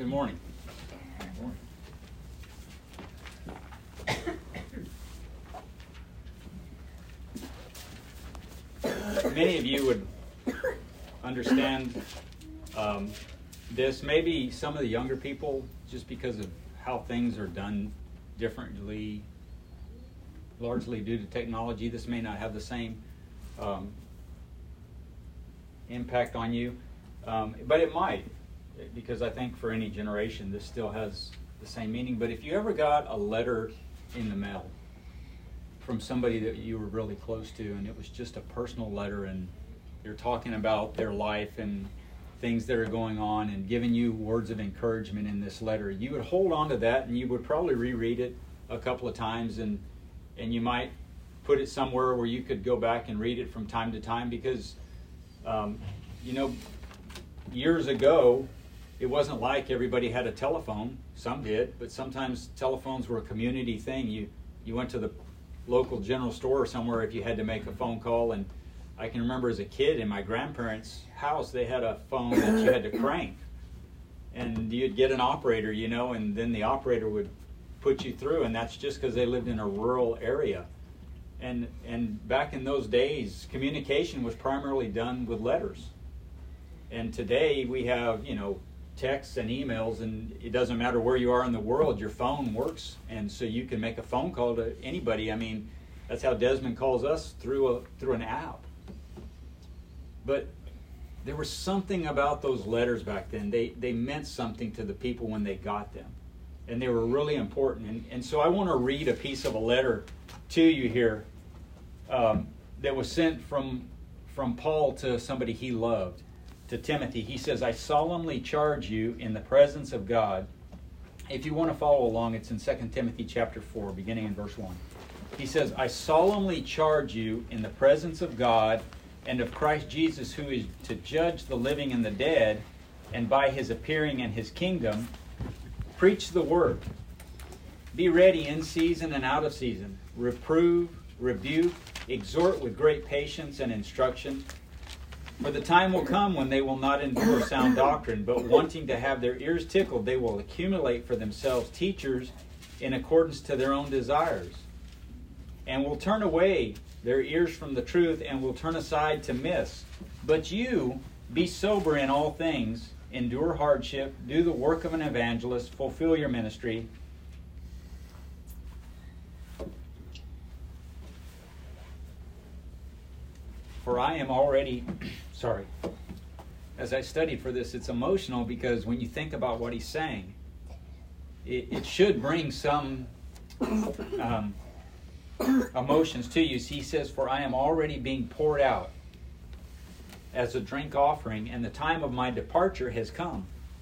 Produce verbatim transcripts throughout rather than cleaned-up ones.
Good morning. Many of you would understand um, this. Maybe some of the younger people, just because of how things are done differently, largely due to technology, this may not have the same um, impact on you, um, but it might, because I think for any generation this still has the same meaning. But if you ever got a letter in the mail from somebody that you were really close to, and it was just a personal letter, and they're talking about their life and things that are going on and giving you words of encouragement in this letter, you would hold on to that, and you would probably reread it a couple of times, and and you might put it somewhere where you could go back and read it from time to time, because um, you know, years ago it wasn't like everybody had a telephone. Some did, but sometimes telephones were a community thing. You you went to the local general store or somewhere if you had to make a phone call. And I can remember as a kid in my grandparents' house, they had a phone that you had to crank, and you'd get an operator, you know, and then the operator would put you through, and that's just because they lived in a rural area. And and back in those days, communication was primarily done with letters. And today we have, you know, texts and emails, and it doesn't matter where you are in the world, your phone works, and so you can make a phone call to anybody. I mean, that's how Desmond calls us, through a through an app. But there was something about those letters back then. They they meant something to the people when they got them, and they were really important. And, and so I want to read a piece of a letter to you here um, that was sent from from Paul to somebody he loved, to Timothy. He says, "I solemnly charge you in the presence of God." If you want to follow along, it's in Second Timothy chapter four, beginning in verse one. He says, "I solemnly charge you in the presence of God and of Christ Jesus, who is to judge the living and the dead, and by his appearing in his kingdom, preach the word. Be ready in season and out of season. Reprove, rebuke, exhort with great patience and instruction. For the time will come when they will not endure sound doctrine, but wanting to have their ears tickled, they will accumulate for themselves teachers in accordance to their own desires, and will turn away their ears from the truth, and will turn aside to myths. But you, be sober in all things, endure hardship, do the work of an evangelist, fulfill your ministry." For I am already, sorry, as I studied for this, it's emotional, because when you think about what he's saying, it, it should bring some um, emotions to you. He says, "For I am already being poured out as a drink offering, and the time of my departure has come.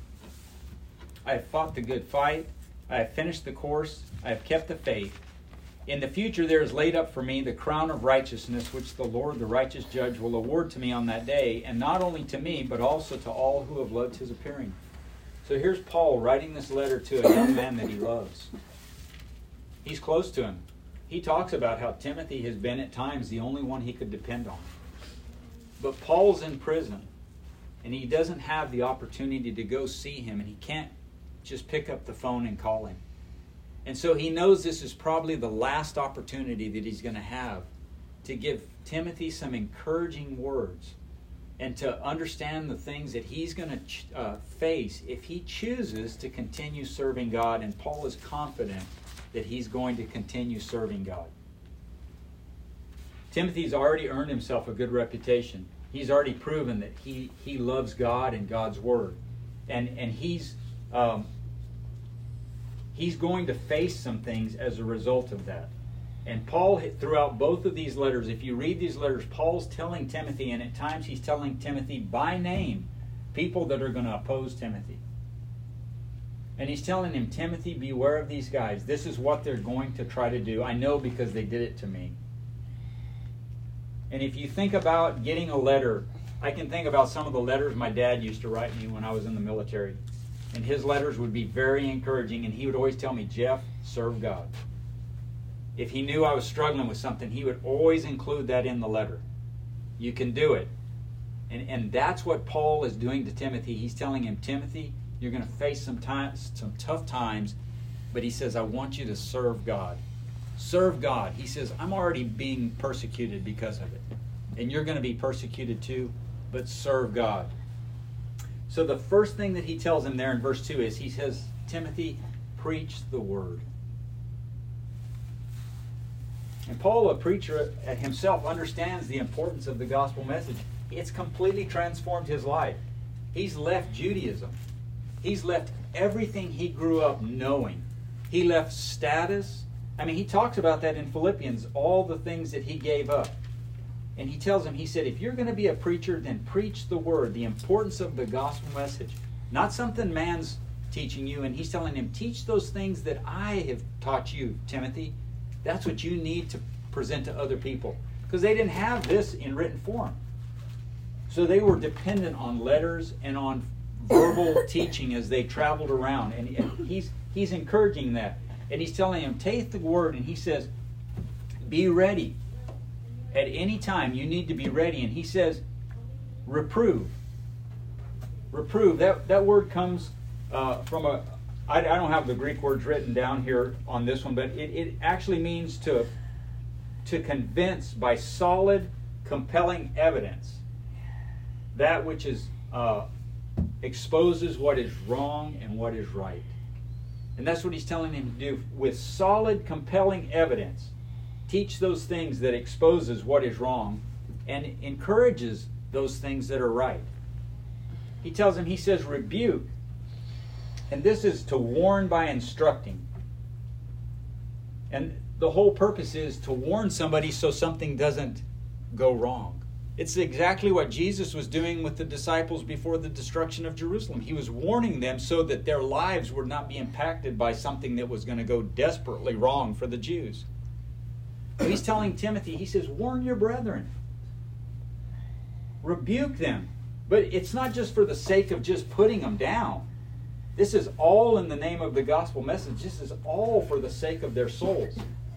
I have fought the good fight. I have finished the course. I have kept the faith. In the future there is laid up for me the crown of righteousness, which the Lord, the righteous judge, will award to me on that day, and not only to me, but also to all who have loved his appearing." So here's Paul writing this letter to a young man that he loves. He's close to him. He talks about how Timothy has been at times the only one he could depend on. But Paul's in prison, and he doesn't have the opportunity to go see him, and he can't just pick up the phone and call him. And so he knows this is probably the last opportunity that he's going to have to give Timothy some encouraging words, and to understand the things that he's going to ch- uh, face if he chooses to continue serving God. And Paul is confident that he's going to continue serving God. Timothy's already earned himself a good reputation. He's already proven that he, he loves God and God's Word. And, and he's... Um, He's going to face some things as a result of that. And Paul, throughout both of these letters, if you read these letters, Paul's telling Timothy, and at times he's telling Timothy by name, people that are going to oppose Timothy. And he's telling him, "Timothy, beware of these guys. This is what they're going to try to do. I know, because they did it to me." And if you think about getting a letter, I can think about some of the letters my dad used to write me when I was in the military. And his letters would be very encouraging, and he would always tell me, "Jeff, serve God." If he knew I was struggling with something, he would always include that in the letter. You can do it. And, and that's what Paul is doing to Timothy. He's telling him, "Timothy, You're going to face some times, some tough times, but he says, I want you to serve God. Serve God. He says, I'm already being persecuted because of it. And you're going to be persecuted too, but serve God. So the first thing that he tells him there in verse two is, he says, Timothy, preach the word. And Paul, a preacher himself, understands the importance of the gospel message. It's completely transformed his life. He's left Judaism. He's left everything he grew up knowing. He left status. I mean, he talks about that in Philippians, all the things that he gave up. And he tells him, he said, if you're going to be a preacher, then preach the word, the importance of the gospel message. Not something man's teaching you. And he's telling him, teach those things that I have taught you, Timothy. That's what you need to present to other people. Because they didn't have this in written form. So they were dependent on letters and on verbal teaching as they traveled around. And, and he's, he's encouraging that. And he's telling him, take the word, and he says, be ready. At any time, you need to be ready. And he says, reprove. Reprove. That, that word comes uh, from a... I, I don't have the Greek words written down here on this one, but it, it actually means to, to convince by solid, compelling evidence. That which is uh, exposes what is wrong and what is right. And that's what he's telling him to do. With solid, compelling evidence, teach those things that exposes what is wrong and encourages those things that are right. He tells him, he says, rebuke. And this is to warn by instructing. And the whole purpose is to warn somebody so something doesn't go wrong. It's exactly what Jesus was doing with the disciples before the destruction of Jerusalem. He was warning them so that their lives would not be impacted by something that was going to go desperately wrong for the Jews. But he's telling Timothy, he says, warn your brethren. Rebuke them. But it's not just for the sake of just putting them down. This is all in the name of the gospel message. This is all for the sake of their souls.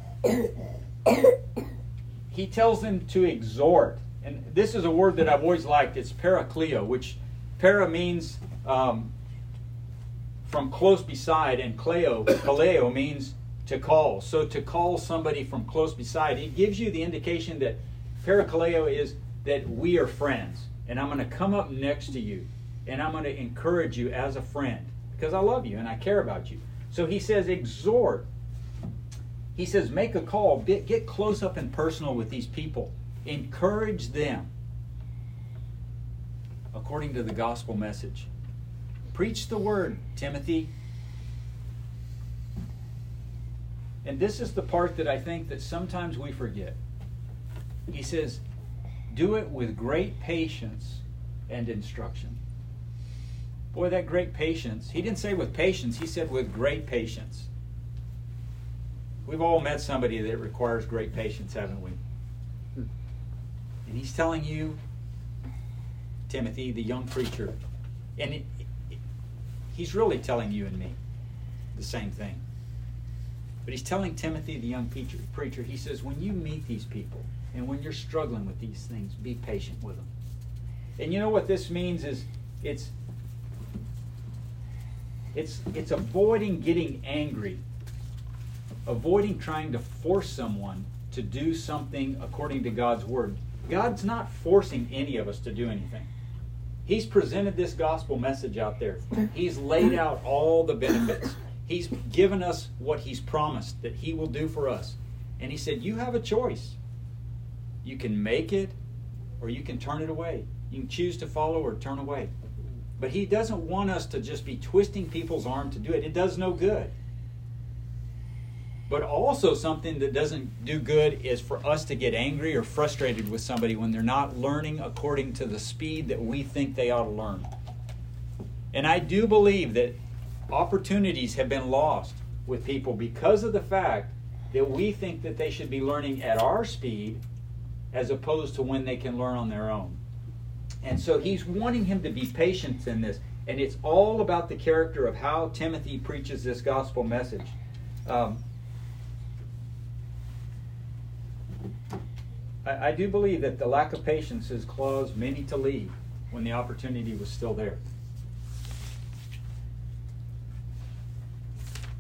He tells them to exhort. And this is a word that I've always liked. It's parakleo, which para means um, from close beside, and kleo, kaleo means to call. So to call somebody from close beside, it gives you the indication that parakaleo is that we are friends. And I'm going to come up next to you. And I'm going to encourage you as a friend. Because I love you and I care about you. So he says exhort. He says make a call. Get close up and personal with these people. Encourage them according to the gospel message. Preach the word, Timothy. And this is the part that I think that sometimes we forget. He says, do it with great patience and instruction. Boy, that great patience. He didn't say with patience. He said with great patience. We've all met somebody that requires great patience, haven't we? And he's telling you, Timothy, the young preacher, and it, it, he's really telling you and me the same thing. But he's telling Timothy, the young preacher, preacher, he says, when you meet these people and when you're struggling with these things, be patient with them. And you know what this means is it's it's it's avoiding getting angry, avoiding trying to force someone to do something according to God's word. God's not forcing any of us to do anything. He's presented this gospel message out there. He's laid out all the benefits. He's given us what he's promised that he will do for us. And he said, you have a choice. You can make it or you can turn it away. You can choose to follow or turn away. But he doesn't want us to just be twisting people's arm to do it. It does no good. But also something that doesn't do good is for us to get angry or frustrated with somebody when they're not learning according to the speed that we think they ought to learn. And I do believe that opportunities have been lost with people because of the fact that we think that they should be learning at our speed as opposed to when they can learn on their own. And so he's wanting him to be patient in this. And it's all about the character of how Timothy preaches this gospel message. Um, I, I do believe that the lack of patience has caused many to leave when the opportunity was still there.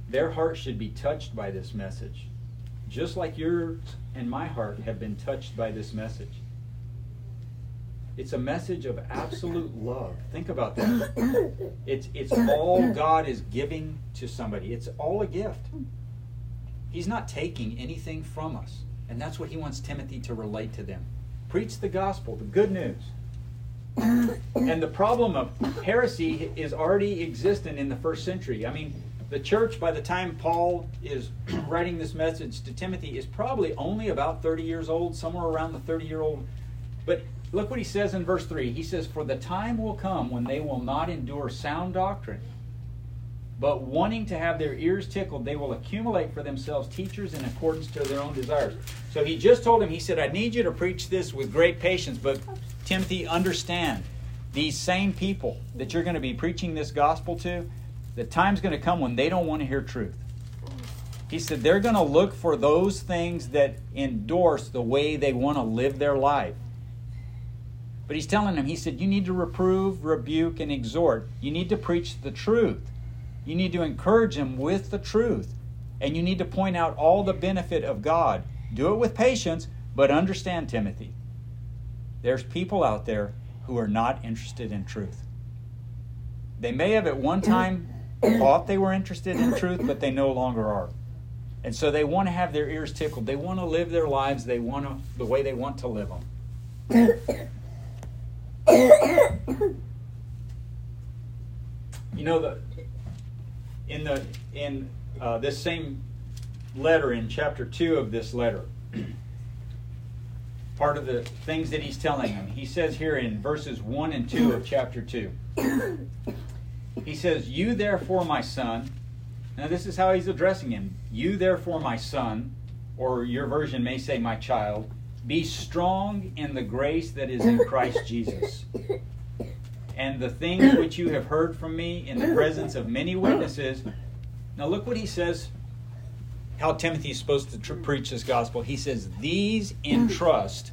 their heart should be touched by this message, just like yours and my heart have been touched by this message. It's a message of absolute love. Think about that. It's, it's all God is giving to somebody. It's all a gift. He's not taking anything from us. And that's what he wants Timothy to relate to them. Preach the gospel, the good news. And the problem of heresy is already existent in the first century. I mean, the church, by the time Paul is writing this message to Timothy, is probably only about thirty years old, somewhere around the thirty-year-old. But look what he says in verse three. He says, "For the time will come when they will not endure sound doctrine, but wanting to have their ears tickled, they will accumulate for themselves teachers in accordance to their own desires." So he just told him, he said, "I need you to preach this with great patience, but Timothy, understand, these same people that you're going to be preaching this gospel to, the time's going to come when they don't want to hear truth." He said they're going to look for those things that endorse the way they want to live their life. But he's telling them, he said, you need to reprove, rebuke, and exhort. You need to preach the truth. You need to encourage them with the truth. And you need to point out all the benefit of God. Do it with patience, but understand, Timothy, there's people out there who are not interested in truth. They may have at one time thought they were interested in truth, but they no longer are. And so they want to have their ears tickled. They want to live their lives they want to, the way they want to live them. You know, the in the in uh, this same letter, in chapter two of this letter, part of the things that he's telling them, he says here in verses one and two of chapter two, he says, "You therefore, my son," now this is how he's addressing him, "You therefore, my son," or your version may say, "my child, be strong in the grace that is in Christ Jesus. And the things which you have heard from me in the presence of many witnesses." Now look what he says, how Timothy is supposed to tr- preach this gospel. He says, "These entrust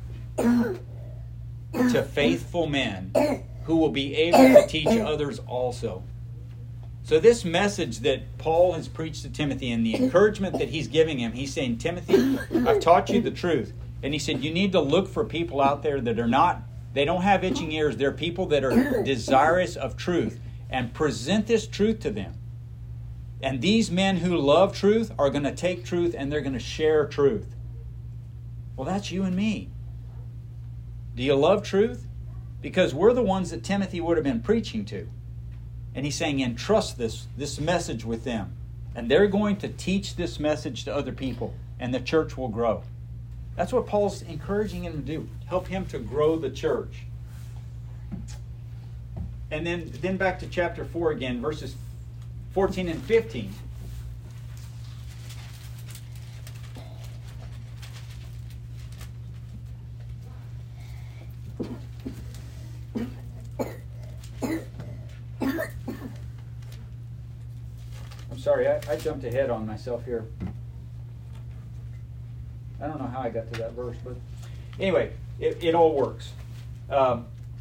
to faithful men who will be able to teach others also." So this message that Paul has preached to Timothy and the encouragement that he's giving him, he's saying, Timothy, I've taught you the truth. And he said, you need to look for people out there that are not, they don't have itching ears. They're people that are desirous of truth. And present this truth to them. And these men who love truth are going to take truth and they're going to share truth. Well, that's you and me. Do you love truth? Because we're the ones that Timothy would have been preaching to. And he's saying, entrust this, this message with them. And they're going to teach this message to other people. And the church will grow. That's what Paul's encouraging him to do. Help him to grow the church. And then, then back to chapter four again, verses fourteen and fifteen. I'm sorry, I, I jumped ahead on myself here. I don't know how I got to that verse, but anyway, it, it all works. Um,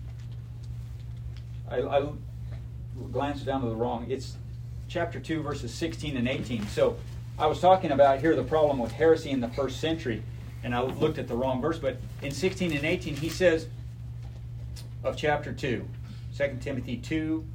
I, I glanced down to the wrong. It's chapter two, verses sixteen and eighteen. So I was talking about here the problem with heresy in the first century, and I looked at the wrong verse. But in sixteen and eighteen, he says of chapter two, Second Timothy two,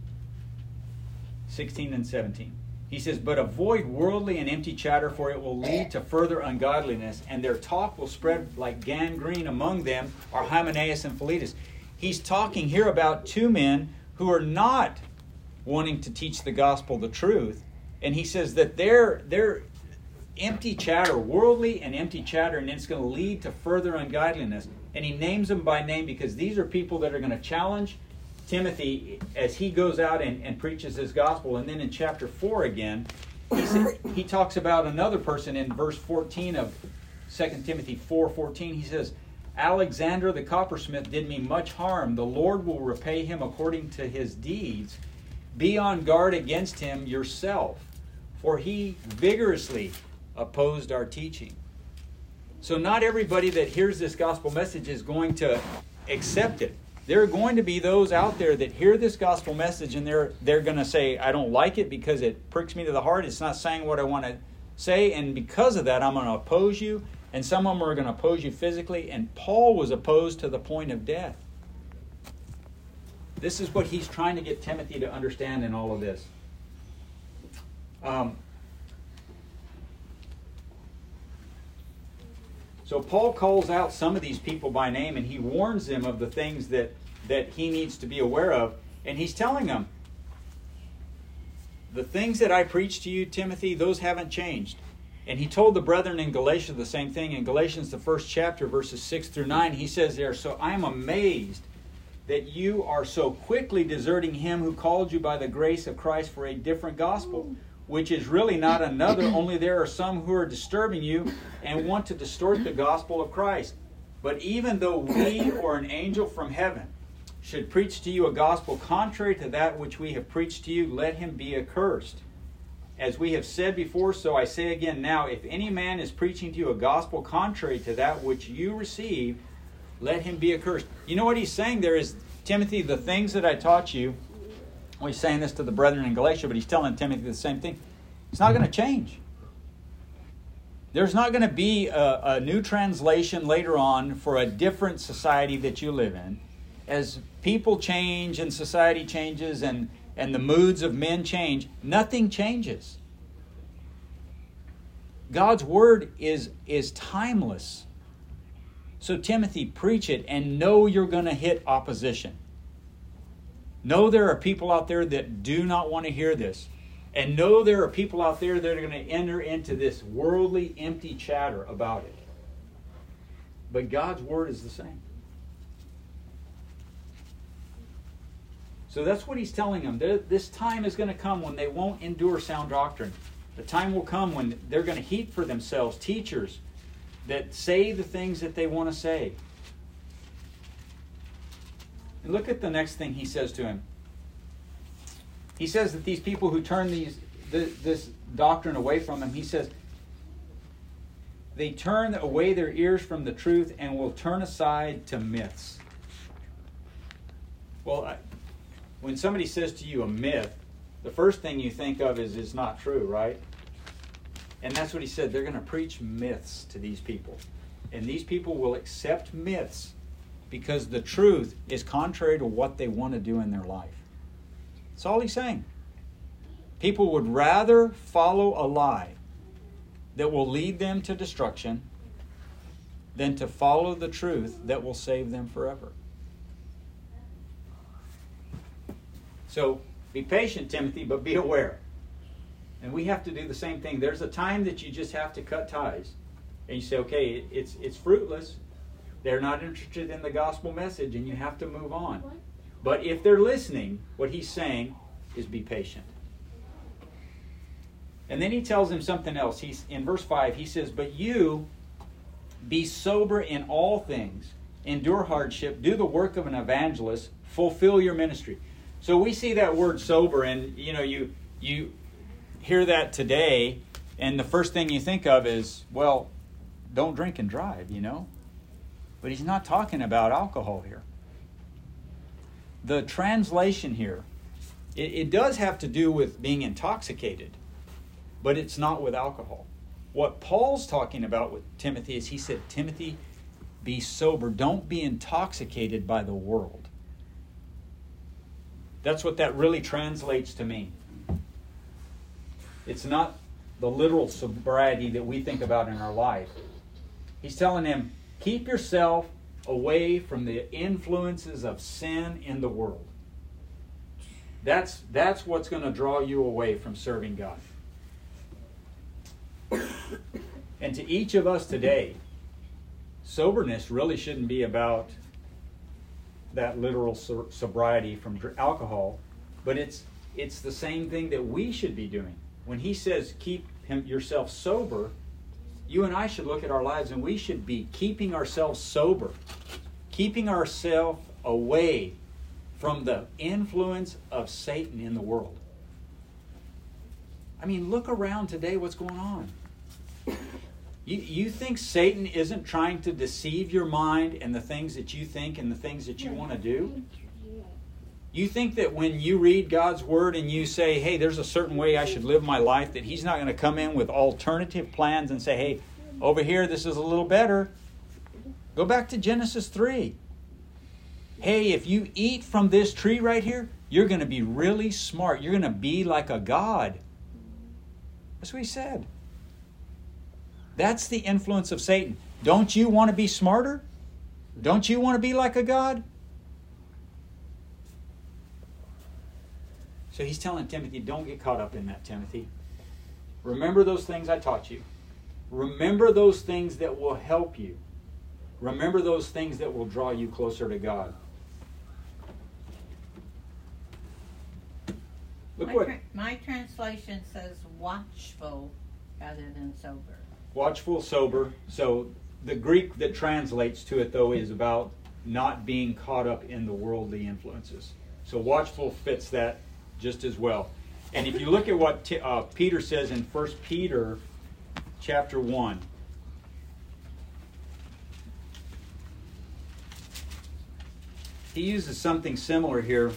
sixteen and seventeen. He says, "But avoid worldly and empty chatter, for it will lead to further ungodliness, and their talk will spread like gangrene. Among them are Hymenaeus and Philetus." He's talking here about two men who are not wanting to teach the gospel the truth. And he says that they're, they're empty chatter, worldly and empty chatter, and it's going to lead to further ungodliness. And he names them by name because these are people that are going to challenge Timothy as he goes out and, and preaches his gospel. And then in chapter four again, he, said, he talks about another person in verse fourteen of Second Timothy four fourteen. He says, "Alexander the coppersmith did me much harm. The Lord will repay him according to his deeds. Be on guard against him yourself, for he vigorously opposed our teaching." So not everybody that hears this gospel message is going to accept it. there are going to be those out there that hear this gospel message and they're they're going to say, I don't like it because it pricks me to the heart. It's not saying what I want to say, and because of that, I'm going to oppose you. And some of them are going to oppose you physically. And Paul was opposed to the point of death. This is what he's trying to get Timothy to understand in all of this. Um, so Paul calls out some of these people by name, and he warns them of the things that, that he needs to be aware of. And he's telling them, the things that I preached to you, Timothy, those haven't changed. And he told the brethren in Galatia the same thing. In Galatians, the first chapter, verses six through nine, he says there, so I am amazed that you are so quickly deserting him who called you by the grace of Christ for a different gospel, which is really not another, only there are some who are disturbing you and want to distort the gospel of Christ. But even though we or an angel from heaven should preach to you a gospel contrary to that which we have preached to you, let him be accursed. As we have said before, so I say again now, if any man is preaching to you a gospel contrary to that which you received, let him be accursed. You know what he's saying there is, Timothy, the things that I taught you, well, he's saying this to the brethren in Galatia, but he's telling Timothy the same thing. It's not going to change. There's not going to be a, a new translation later on for a different society that you live in. As people change and society changes and, and the moods of men change, nothing changes. God's word is, is timeless. So Timothy, preach it and know you're going to hit opposition. Know there are people out there that do not want to hear this. And know there are people out there that are going to enter into this worldly, empty chatter about it. But God's word is the same. So that's what he's telling them. This time is going to come when they won't endure sound doctrine. The time will come when they're going to heap for themselves teachers that say the things that they want to say. And look at the next thing he says to him. He says that these people who turn these this doctrine away from him, he says, they turn away their ears from the truth and will turn aside to myths. Well, I, when somebody says to you a myth, the first thing you think of is it's not true, right? And that's what he said. They're going to preach myths to these people. And these people will accept myths because the truth is contrary to what they want to do in their life. That's all he's saying. People would rather follow a lie that will lead them to destruction than to follow the truth that will save them forever. So be patient, Timothy, but be aware. And we have to do the same thing. There's a time that you just have to cut ties. And you say, okay, it's it's fruitless. They're not interested in the gospel message, and you have to move on. But if they're listening, what he's saying is be patient. And then he tells him something else. He's in verse five, he says, but you be sober in all things, endure hardship, do the work of an evangelist, fulfill your ministry. So we see that word sober, and you know, you you hear that today, and the first thing you think of is, well, don't drink and drive, you know. But he's not talking about alcohol here. The translation here, it, it does have to do with being intoxicated, but it's not with alcohol. What Paul's talking about with Timothy is he said, Timothy, be sober. Don't be intoxicated by the world. That's what that really translates to mean. It's not the literal sobriety that we think about in our life. He's telling him, keep yourself away from the influences of sin in the world. That's, that's what's going to draw you away from serving God. And to each of us today, soberness really shouldn't be about that literal so- sobriety from dr- alcohol, but it's it's the same thing that we should be doing. When he says keep him, yourself sober, you and I should look at our lives and we should be keeping ourselves sober, keeping ourselves away from the influence of Satan in the world. I mean, look around today, what's going on. You, you think Satan isn't trying to deceive your mind and the things that you think and the things that you want to do? You think that when you read God's Word and you say, hey, there's a certain way I should live my life, that He's not going to come in with alternative plans and say, hey, over here, this is a little better. Go back to Genesis three. Hey, if you eat from this tree right here, you're going to be really smart. You're going to be like a god. That's what He said. That's the influence of Satan. Don't you want to be smarter? Don't you want to be like a god? So he's telling Timothy, don't get caught up in that, Timothy. Remember those things I taught you. Remember those things that will help you. Remember those things that will draw you closer to God. Look my, what tra- my translation says watchful rather than sober. Watchful, sober. So the Greek that translates to it, though, is about not being caught up in the worldly influences. So watchful fits that just as well. And if you look at what t- uh, Peter says in First Peter chapter one, he uses something similar here.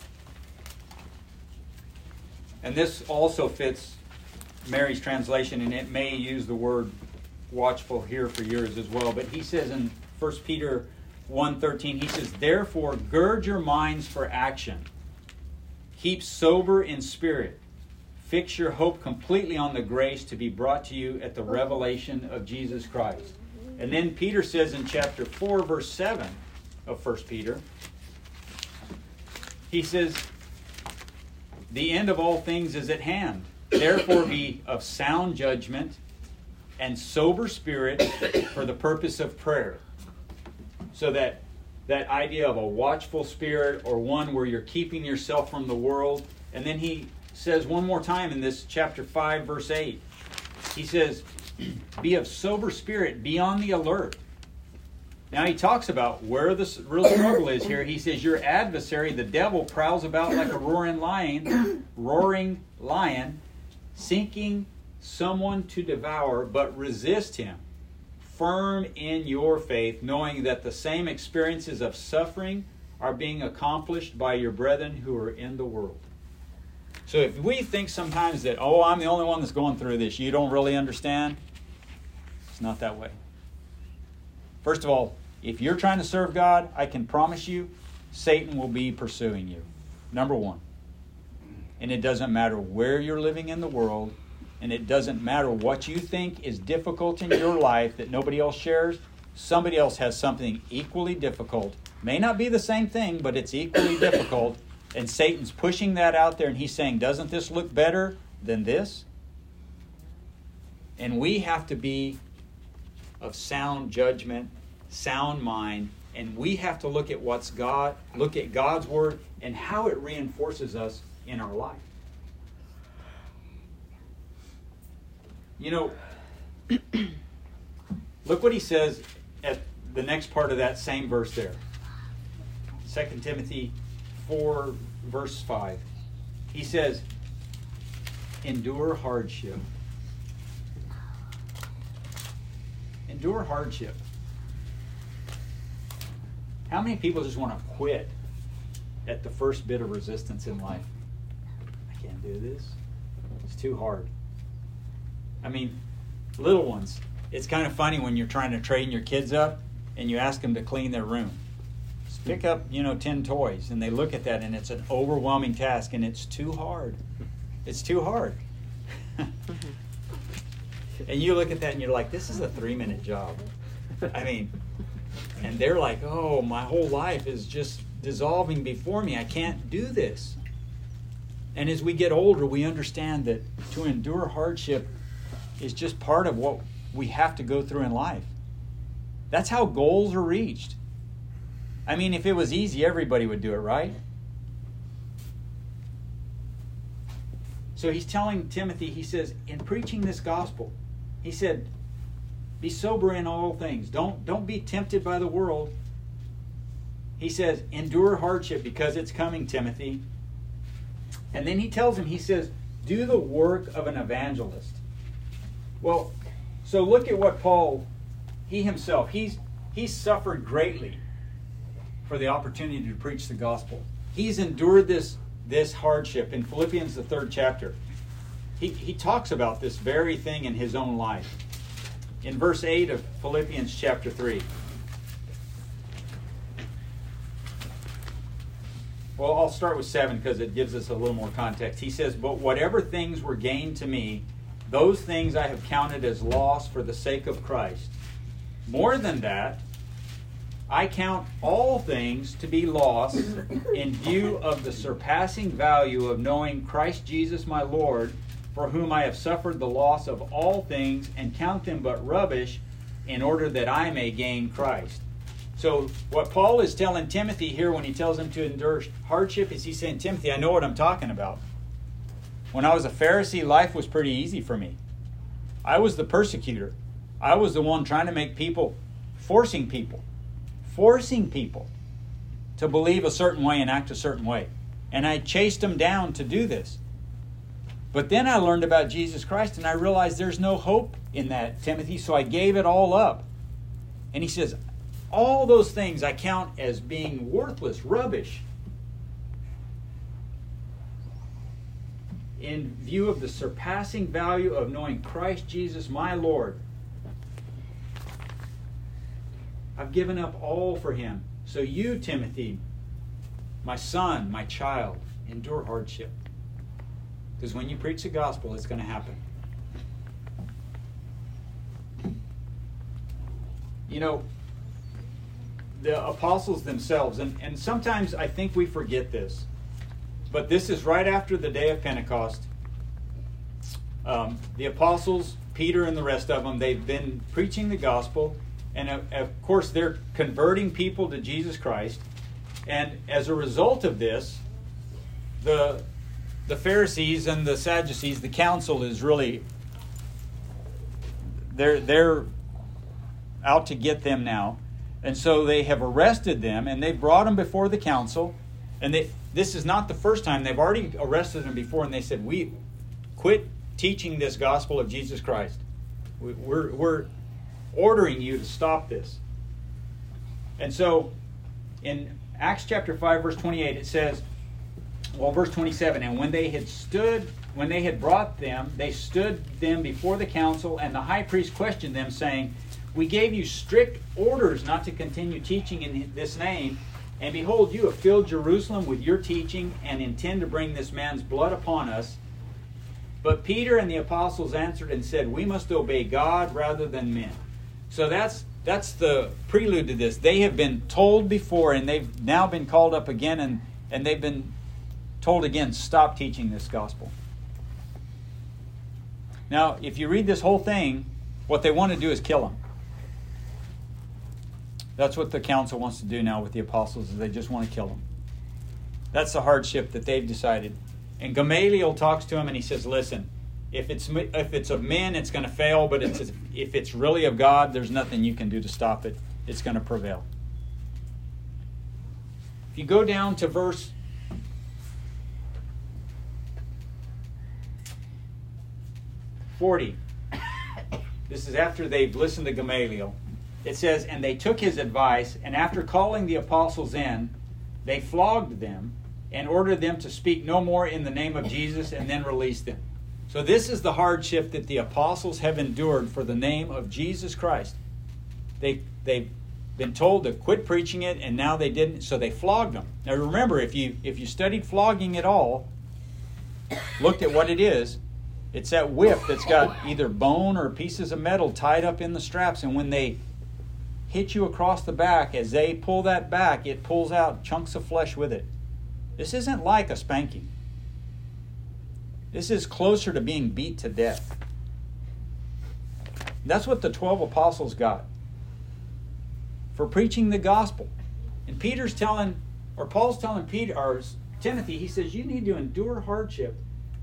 And this also fits Mary's translation, and it may use the word watchful here for yours as well. But he says in First Peter one thirteen, he says, therefore gird your minds for action. Keep sober in spirit. Fix your hope completely on the grace to be brought to you at the revelation of Jesus Christ. And then Peter says in chapter four, verse seven of First Peter, he says, the end of all things is at hand. Therefore be of sound judgment and sober spirit for the purpose of prayer. So that that idea of a watchful spirit, or one where you're keeping yourself from the world. And then he says one more time in this chapter five, verse eight, he says, be of sober spirit, be on the alert. Now he talks about where the real struggle is here. He says, your adversary, the devil, prowls about like a roaring lion, roaring lion, seeking someone to devour, but resist him, firm in your faith, knowing that the same experiences of suffering are being accomplished by your brethren who are in the world. So if we think sometimes that, oh, I'm the only one that's going through this, you don't really understand, it's not that way. First of all, if you're trying to serve God, I can promise you, Satan will be pursuing you. Number one. And it doesn't matter where you're living in the world, and it doesn't matter what you think is difficult in your life that nobody else shares. Somebody else has something equally difficult. May not be the same thing, but it's equally difficult. And Satan's pushing that out there, and he's saying, doesn't this look better than this? And we have to be of sound judgment, sound mind, and we have to look at what's God, look at God's Word and how it reinforces us in our life. You know, look what he says at the next part of that same verse there. Second Timothy four, verse five. He says, endure hardship. Endure hardship. How many people just want to quit at the first bit of resistance in life? I can't do this. It's too hard. I mean, little ones. It's kind of funny when you're trying to train your kids up and you ask them to clean their room. Just pick up, you know, ten toys, and they look at that and it's an overwhelming task, and it's too hard. It's too hard. And you look at that and you're like, this is a three-minute job. I mean, and they're like, oh, my whole life is just dissolving before me. I can't do this. And as we get older, we understand that to endure hardship is just part of what we have to go through in life. That's how goals are reached. I mean, if it was easy, everybody would do it, right? So he's telling Timothy, he says, in preaching this gospel, he said, be sober in all things. Don't, don't be tempted by the world. He says, endure hardship because it's coming, Timothy. And then he tells him, he says, do the work of an evangelist. Well, So look at what Paul, he himself, he's he's suffered greatly for the opportunity to preach the gospel. He's endured this, this hardship. In Philippians, the third chapter, he, he talks about this very thing in his own life. In verse eight of Philippians chapter three. Well, I'll start with seven because it gives us a little more context. He says, "But whatever things were gained to me, those things I have counted as loss for the sake of Christ. More than that, I count all things to be loss in view of the surpassing value of knowing Christ Jesus my Lord, for whom I have suffered the loss of all things, and count them but rubbish, in order that I may gain Christ." So what Paul is telling Timothy here when he tells him to endure hardship is he's saying, Timothy, I know what I'm talking about. When I was a Pharisee, life was pretty easy for me. I was the persecutor. I was the one trying to make people, forcing people, forcing people to believe a certain way and act a certain way. And I chased them down to do this. But then I learned about Jesus Christ and I realized there's no hope in that, Timothy, so I gave it all up. And he says, all those things I count as being worthless, rubbish, in view of the surpassing value of knowing Christ Jesus my Lord. I've given up all for him. So you, Timothy, my son, my child, endure hardship. Because when you preach the gospel, it's going to happen. You know, the apostles themselves, and, and sometimes I think we forget this, but this is right after the day of Pentecost. Um, the apostles, Peter and the rest of them, they've been preaching the gospel, and of, of course they're converting people to Jesus Christ. And as a result of this, the the Pharisees and the Sadducees, the council is really, they're they're out to get them now. And so they have arrested them, and they've brought them before the council. And they, this is not the first time. They've already arrested them before, and they said, we quit teaching this gospel of Jesus Christ. We, we're, we're ordering you to stop this. And so in Acts chapter five, verse twenty-eight, it says, well, verse twenty-seven, and when they had stood, when they had brought them, they stood them before the council, and the high priest questioned them, saying, we gave you strict orders not to continue teaching in this name, and behold, you have filled Jerusalem with your teaching and intend to bring this man's blood upon us. But Peter and the apostles answered and said, we must obey God rather than men. So that's that's the prelude to this. They have been told before, and they've now been called up again, and, and they've been told again, stop teaching this gospel. Now, if you read this whole thing, what they want to do is kill them. That's what the council wants to do now with the apostles, is they just want to kill them. That's the hardship that they've decided. And Gamaliel talks to him and he says, listen, if it's if it's of men, it's going to fail, but it's, if it's really of God, there's nothing you can do to stop it. It's going to prevail. If you go down to verse forty, this is after they've listened to Gamaliel. It says, and they took his advice, and after calling the apostles in, they flogged them and ordered them to speak no more in the name of Jesus, and then released them. So this is the hardship that the apostles have endured for the name of Jesus Christ. They, they've been told to quit preaching it, and now they didn't, so they flogged them. Now remember, if you if you studied flogging at all, looked at what it is, it's that whip that's got either bone or pieces of metal tied up in the straps, and when they hit you across the back, as they pull that back, it pulls out chunks of flesh with it. This isn't like a spanking. This is closer to being beat to death. That's what the twelve apostles got for preaching the gospel. And Peter's telling, or Paul's telling Peter, or Timothy, he says, you need to endure hardship.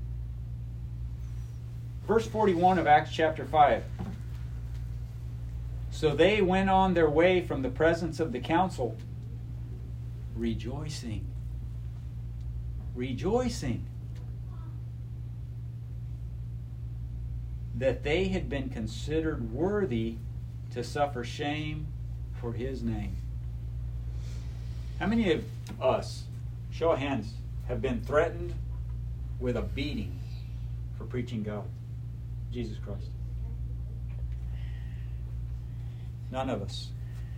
Verse forty-one of Acts chapter five. So they went on their way from the presence of the council, rejoicing. Rejoicing. that they had been considered worthy to suffer shame for his name. How many of us, show of hands, have been threatened with a beating for preaching God, Jesus Christ? None of us.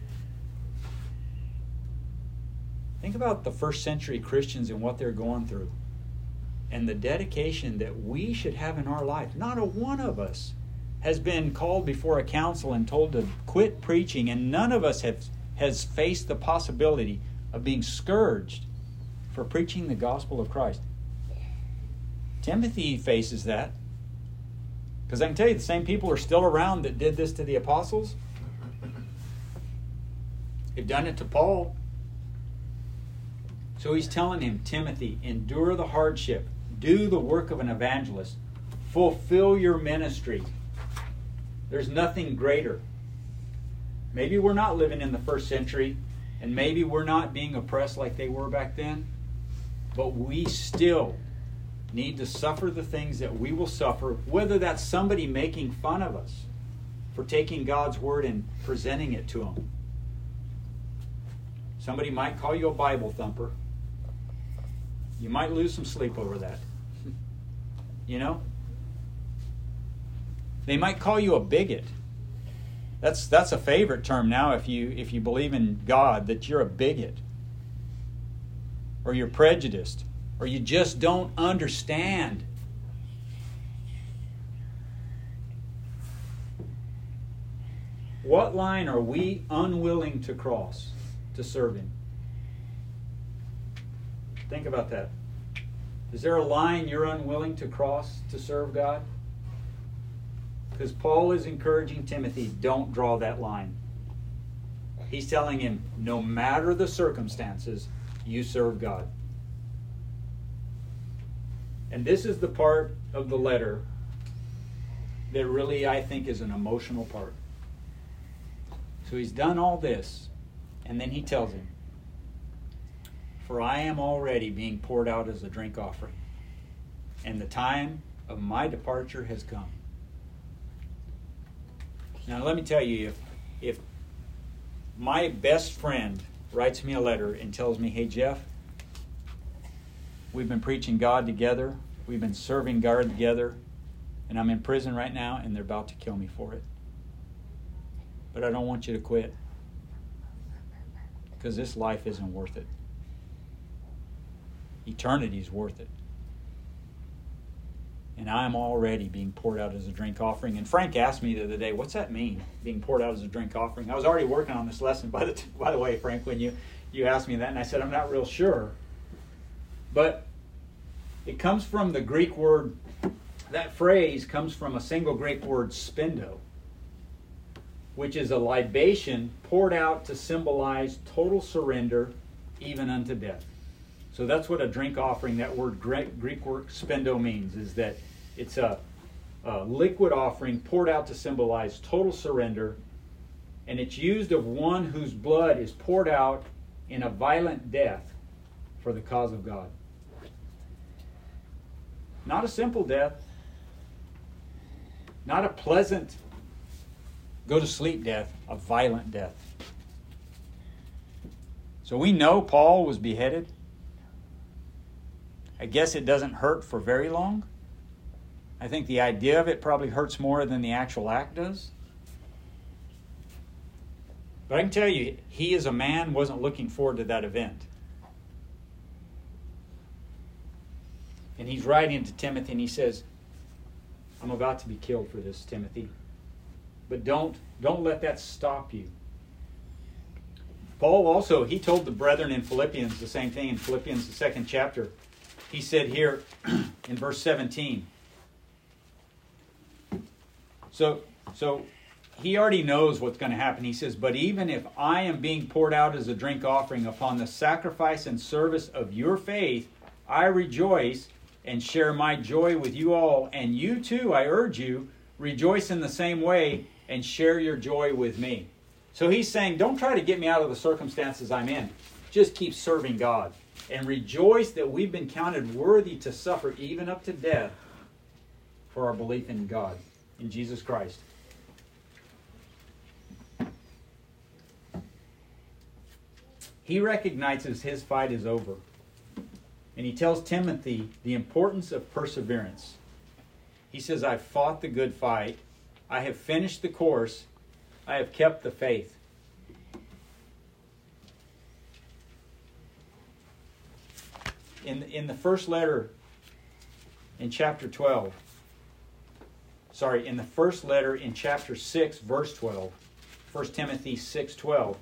Think about the first century Christians and what they're going through, and the dedication that we should have in our life. Not a one of us has been called before a council and told to quit preaching, and none of us have, has faced the possibility of being scourged for preaching the gospel of Christ. Timothy faces that. Because I can tell you, the same people are still around that did this to the apostles. They've done it to Paul. So he's telling him, Timothy, endure the hardship. Do the work of an evangelist. Fulfill your ministry. There's nothing greater. Maybe we're not living in the first century, and maybe we're not being oppressed like they were back then, but we still need to suffer the things that we will suffer, whether that's somebody making fun of us for taking God's word and presenting it to them. Somebody might call you a Bible thumper. You might lose some sleep over that. You know? They might call you a bigot. That's that's a favorite term now if you if you believe in God, that you're a bigot. Or you're prejudiced. Or you just don't understand. What line are we unwilling to cross to serve Him? Think about that. Is there a line you're unwilling to cross to serve God? Because Paul is encouraging Timothy, don't draw that line. He's telling him, no matter the circumstances, you serve God. And this is the part of the letter that really, I think, is an emotional part. So he's done all this, and then he tells him, for I am already being poured out as a drink offering, and the time of my departure has come. Now let me tell you, if, if my best friend writes me a letter and tells me, hey Jeff, we've been preaching God together, we've been serving God together, and I'm in prison right now and they're about to kill me for it, but I don't want you to quit, because this life isn't worth it. Eternity's worth it. And I'm already being poured out as a drink offering. And Frank asked me the other day, what's that mean, being poured out as a drink offering? I was already working on this lesson, by the, t- by the way, Frank, when you, you asked me that, and I said, I'm not real sure. But it comes from the Greek word, that phrase comes from a single Greek word, spendo, which is a libation poured out to symbolize total surrender, even unto death. So that's what a drink offering, that word Greek, Greek word spendo means, is that it's a, a liquid offering poured out to symbolize total surrender, and it's used of one whose blood is poured out in a violent death for the cause of God. Not a simple death, not a pleasant go to sleep death, a violent death. So we know Paul was beheaded. I guess it doesn't hurt for very long. I think the idea of it probably hurts more than the actual act does. But I can tell you, he as a man wasn't looking forward to that event. And he's writing to Timothy and he says, I'm about to be killed for this, Timothy. But don't, don't let that stop you. Paul also, he told the brethren in Philippians the same thing in Philippians, the second chapter. He said here in verse seventeen. So, so he already knows what's going to happen. He says, but even if I am being poured out as a drink offering upon the sacrifice and service of your faith, I rejoice and share my joy with you all. And you too, I urge you, rejoice in the same way and share your joy with me. So he's saying, don't try to get me out of the circumstances I'm in. Just keep serving God. And rejoice that we've been counted worthy to suffer even up to death for our belief in God. in Jesus Christ. He recognizes his fight is over. And he tells Timothy the importance of perseverance. He says, I've fought the good fight. I have finished the course. I have kept the faith. In, in the first letter, in chapter twelve, sorry, in the first letter in chapter six, verse twelve, First Timothy six twelve,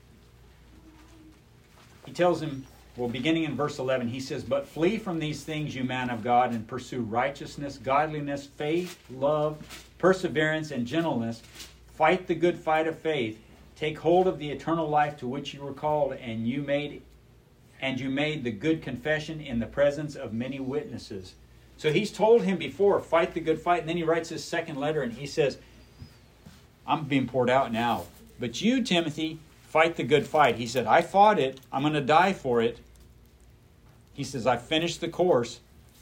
he tells him, well, beginning in verse eleven, he says, but flee from these things, you man of God, and pursue righteousness, godliness, faith, love, perseverance, and gentleness. Fight the good fight of faith. Take hold of the eternal life to which you were called, and you made and you made the good confession in the presence of many witnesses. So he's told him before, fight the good fight, and then he writes his second letter, and he says, I'm being poured out now. But you, Timothy, fight the good fight. He said, I fought it. I'm going to die for it. He says, I finished the course.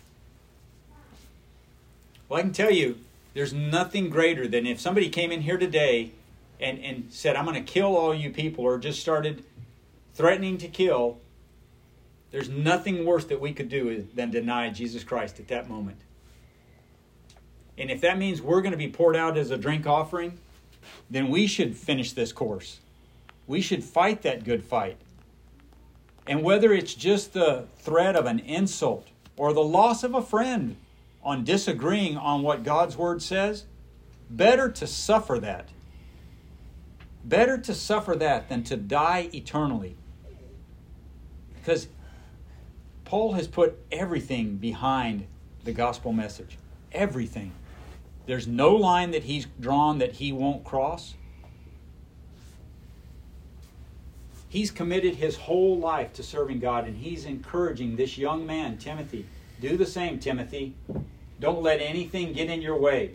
Well, I can tell you, there's nothing greater than if somebody came in here today and, and said, I'm going to kill all you people, or just started threatening to kill. There's nothing worse that we could do than deny Jesus Christ at that moment. And if that means we're going to be poured out as a drink offering, then we should finish this course. We should fight that good fight. And whether it's just the threat of an insult or the loss of a friend on disagreeing on what God's Word says, better to suffer that. Better to suffer that than to die eternally. Because Paul has put everything behind the gospel message. Everything. There's no line that he's drawn that he won't cross. He's committed his whole life to serving God, and he's encouraging this young man, Timothy. Do the same, Timothy. Don't let anything get in your way.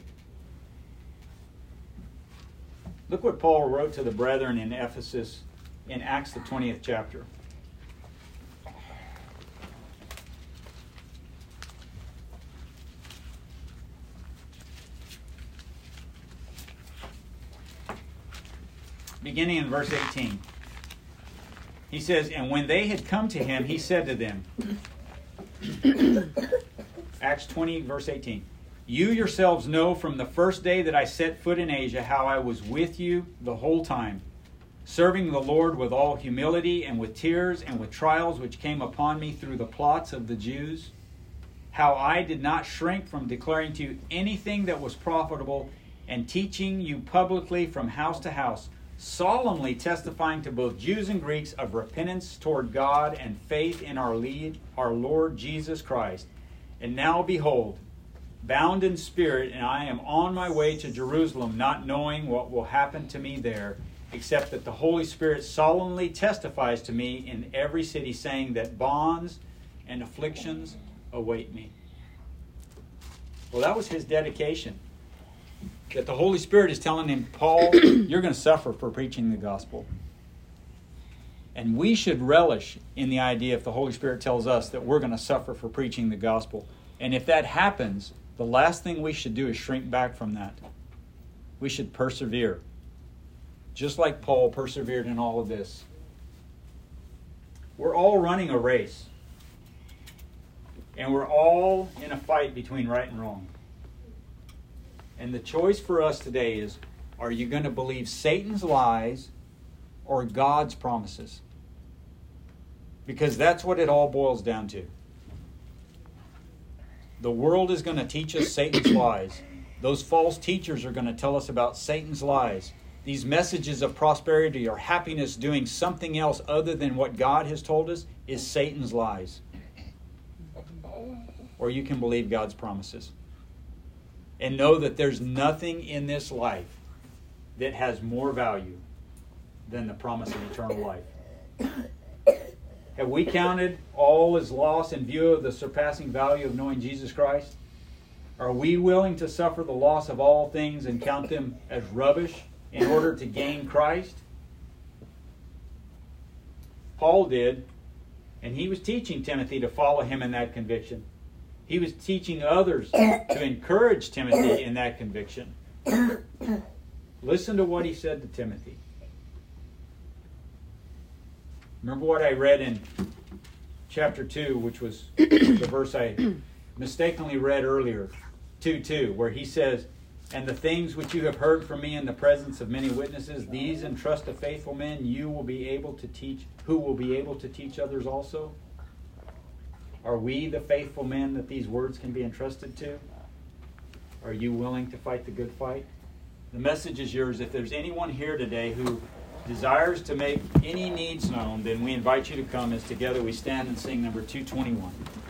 Look what Paul wrote to the brethren in Ephesus in Acts the twentieth chapter. Beginning in verse eighteen. He says, and when they had come to him, he said to them, Acts twenty, verse eighteen, you yourselves know from the first day that I set foot in Asia how I was with you the whole time, serving the Lord with all humility and with tears and with trials which came upon me through the plots of the Jews, how I did not shrink from declaring to you anything that was profitable and teaching you publicly from house to house, solemnly testifying to both Jews and Greeks of repentance toward God and faith in our lead, our Lord Jesus Christ. And now behold, bound in spirit, and I am on my way to Jerusalem, not knowing what will happen to me there, except that the Holy Spirit solemnly testifies to me in every city, saying that bonds and afflictions await me. Well, that was his dedication. That the Holy Spirit is telling him, Paul, you're going to suffer for preaching the gospel. And we should relish in the idea, if the Holy Spirit tells us that we're going to suffer for preaching the gospel. And if that happens, the last thing we should do is shrink back from that. We should persevere. Just like Paul persevered in all of this. We're all running a race. And we're all in a fight between right and wrong. And the choice for us today is, are you going to believe Satan's lies or God's promises? Because that's what it all boils down to. The world is going to teach us Satan's lies. Those false teachers are going to tell us about Satan's lies. These messages of prosperity or happiness doing something else other than what God has told us is Satan's lies. Or you can believe God's promises. And know that there's nothing in this life that has more value than the promise of eternal life. Have we counted all as loss in view of the surpassing value of knowing Jesus Christ? Are we willing to suffer the loss of all things and count them as rubbish in order to gain Christ? Paul did, and he was teaching Timothy to follow him in that conviction. He was teaching others to encourage Timothy in that conviction. Listen to what he said to Timothy. Remember what I read in chapter two, which was the verse I mistakenly read earlier, two two, where he says, "And the things which you have heard from me in the presence of many witnesses, these entrust to faithful men, you will be able to teach, who will be able to teach others also." Are we the faithful men that these words can be entrusted to? Are you willing to fight the good fight? The message is yours. If there's anyone here today who desires to make any needs known, then we invite you to come as together we stand and sing number two twenty-one.